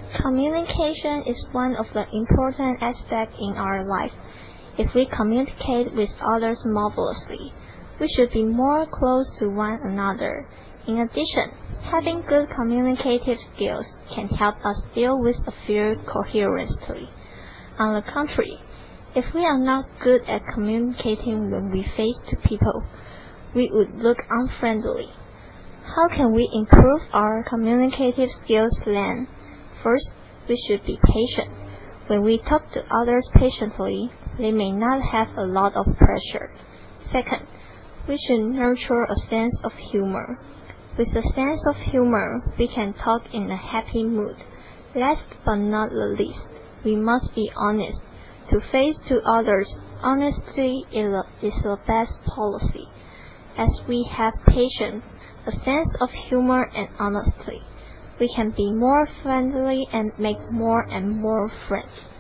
Communication is one of the important aspects in our life. If we communicate with others marvelously, we should be more close to one another. In addition, having good communicative skills can help us deal with a fear coherently. On the contrary, if we are not good at communicating when we face people, we would look unfriendly. How can we improve our communicative skills then? First, we should be patient. When we talk to others patiently, they may not have a lot of pressure. Second, we should nurture a sense of humor. With a sense of humor, we can talk in a happy mood. Last but not the least, we must be honest. To face to others, honesty is the best policy. As we have patience, a sense of humor and honesty, we can be more friendly and make more and more friends.